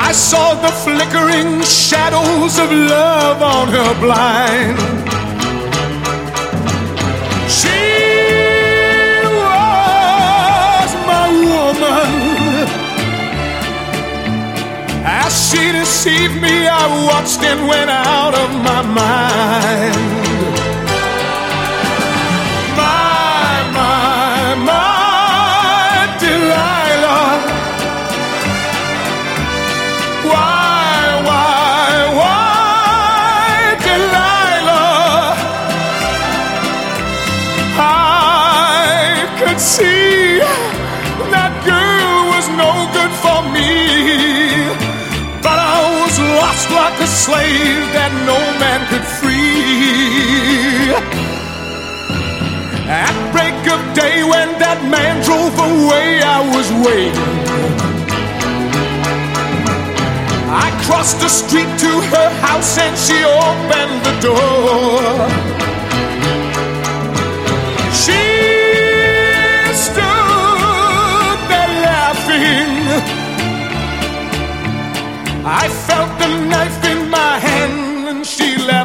I saw the flickering shadows of love on her blind. She was my woman. As she deceived me, I watched and went out of my mind. My Delilah. Why, Delilah? I could see that girl was no good for me, but I was lost like a slave that no man could free. At break of day, when that man drove away, I was waiting. I crossed the street to her house and she opened the door. She stood there laughing. I felt the knife in my hand and she laughed.